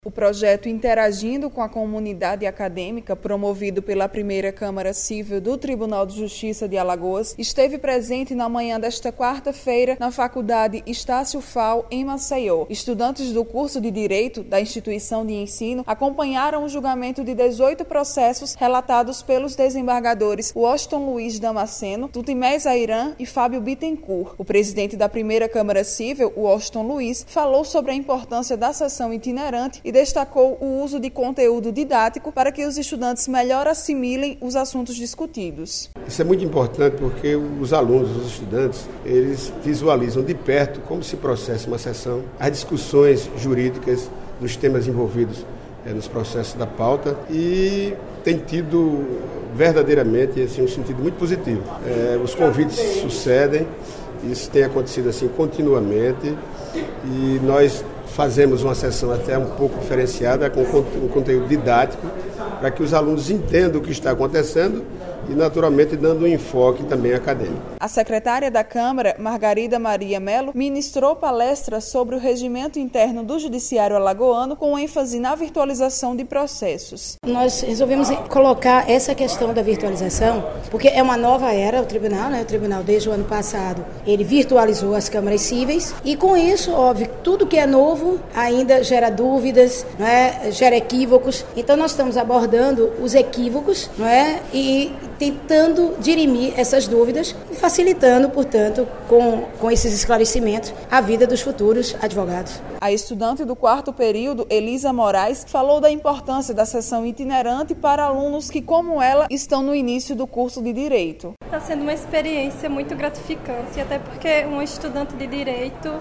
O projeto Interagindo com a Comunidade Acadêmica, promovido pela primeira Câmara Civil do Tribunal de Justiça de Alagoas, esteve presente na manhã desta quarta-feira na Faculdade Estácio Fal, em Maceió. Estudantes do curso de Direito da instituição de ensino acompanharam o julgamento de 18 processos relatados pelos desembargadores Washington Luiz Damasceno, Tutimés Airan e Fábio Bittencourt. O presidente da primeira Câmara Civil, Washington Luiz, falou sobre a importância da sessão itinerante e destacou o uso de conteúdo didático para que os estudantes melhor assimilem os assuntos discutidos. Isso é muito importante porque os alunos, os estudantes, eles visualizam de perto como se processa uma sessão, as discussões jurídicas dos temas envolvidos nos processos da pauta e tem tido verdadeiramente um sentido muito positivo. Os convites sucedem, isso tem acontecido assim continuamente e nós fazemos uma sessão até um pouco diferenciada, com um conteúdo didático, para que os alunos entendam o que está acontecendo e, naturalmente, dando um enfoque também acadêmico. A secretária da Câmara, Margarida Maria Melo, ministrou palestra sobre o regimento interno do Judiciário alagoano, com ênfase na virtualização de processos. Nós resolvemos colocar essa questão da virtualização, porque é uma nova era, o Tribunal desde o ano passado, ele virtualizou as câmaras cíveis e, com isso, óbvio, tudo que é novo ainda gera dúvidas, gera equívocos. Então, nós estamos abordando os equívocos, e tentando dirimir essas dúvidas e facilitando, portanto, com esses esclarecimentos, a vida dos futuros advogados. A estudante do quarto período, Elisa Moraes, falou da importância da sessão itinerante para alunos que, como ela, estão no início do curso de Direito. Está sendo uma experiência muito gratificante, até porque um estudante de Direito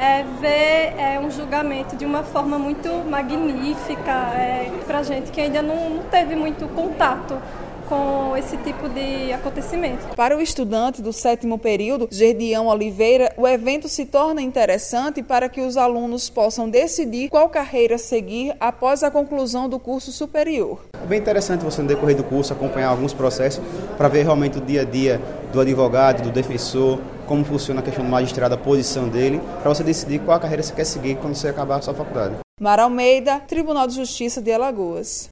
vê um julgamento de uma forma muito magnífica para a gente que ainda não teve muito contato com esse tipo de acontecimento. Para o estudante do sétimo período, Gerdião Oliveira, o evento se torna interessante para que os alunos possam decidir qual carreira seguir após a conclusão do curso superior. É bem interessante você, no decorrer do curso, acompanhar alguns processos para ver realmente o dia a dia do advogado, do defensor, como funciona a questão do magistrado, a posição dele, para você decidir qual carreira você quer seguir quando você acabar a sua faculdade. Mara Almeida, Tribunal de Justiça de Alagoas.